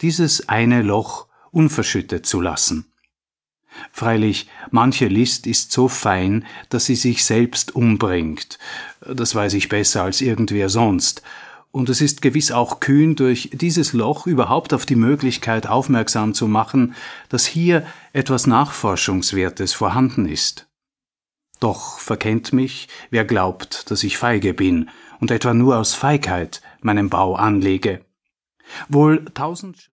dieses eine Loch unverschüttet zu lassen. Freilich, manche List ist so fein, dass sie sich selbst umbringt. Das weiß ich besser als irgendwer sonst. Und es ist gewiss auch kühn, durch dieses Loch überhaupt auf die Möglichkeit aufmerksam zu machen, dass hier etwas Nachforschungswertes vorhanden ist. Doch verkennt mich, wer glaubt, dass ich feige bin und etwa nur aus Feigheit meinen Bau anlege. Wohl 1000